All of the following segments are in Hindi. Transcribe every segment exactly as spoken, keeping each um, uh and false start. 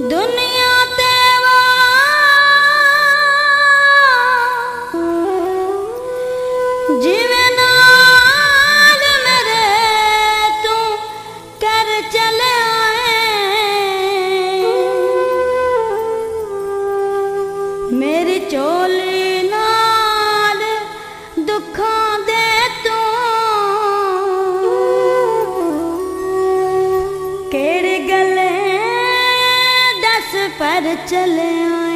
दुनिया तेवा जिवे नाल मेरे तू कर चले आए मेरी चोली नाल दुखों दे तू केड़े गले दस पर चले आए।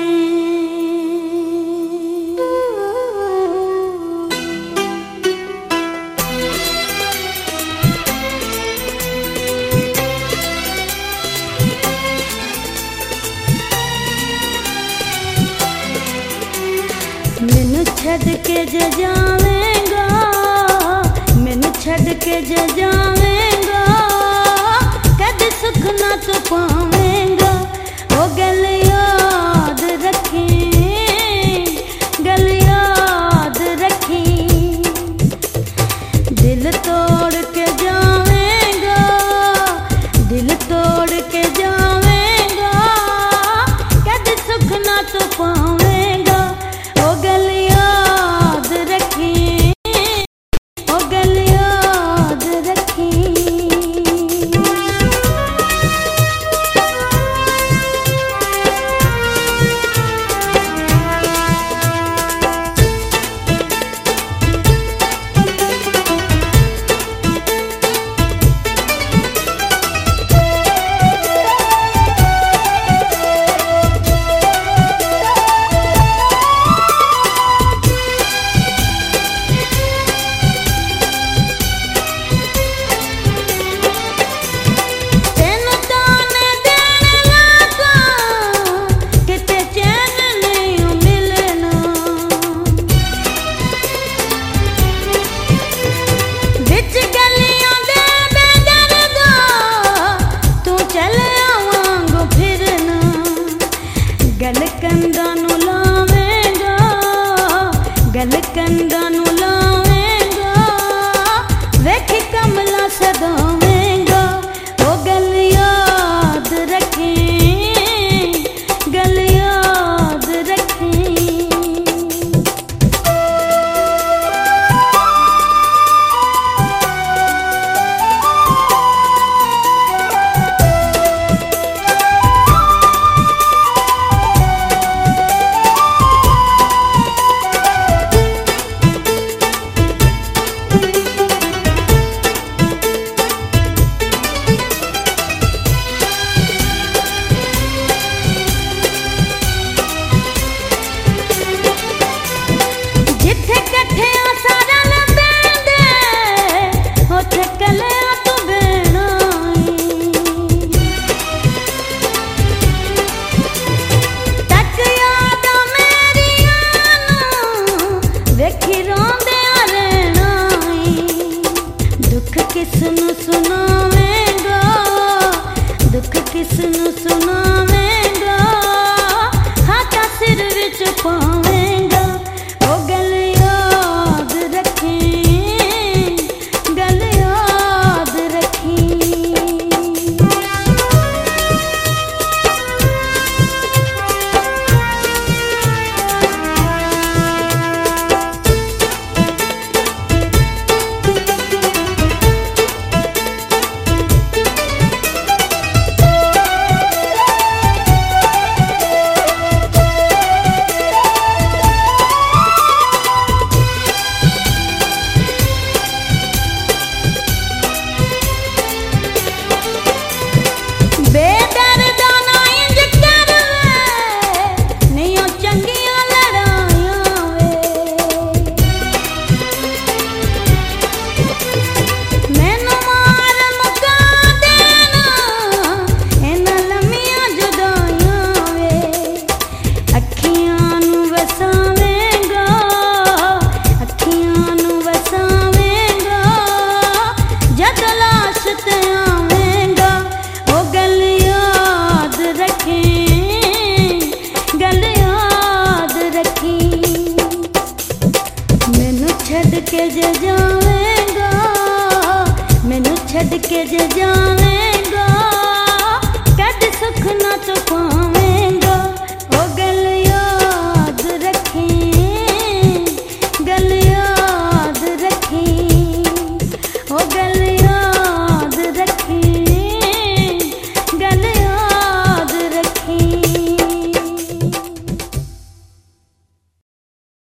मैनू छड़ के जे जावेगा, मैनू छड़ के जे जावेगा, कद सुख ना तो पावेगा। ओ गल याद रखी, गल याद रखी, दिल तोड़ के जावेगा, दिल तोड़ के जावेगा, कद सुख ना तो पावेगा। ओ गल याद रखी, ओ गल याद रखी। गल कंदा नू लावेगा, गल कंदा नू लावेगा, वेखी कमला सदावेगा। ओ गल याद रखी, गल याद रखी। किसनू सुनावेगा, दुख किसनू सुनावेगा, हाथा सिर विच पावेगा। ओ गल याद रखी, गल याद रखी। के जे जावेगा, मैनू छड़ के जे जावेगा, कद सुख ना तो पावेंगा।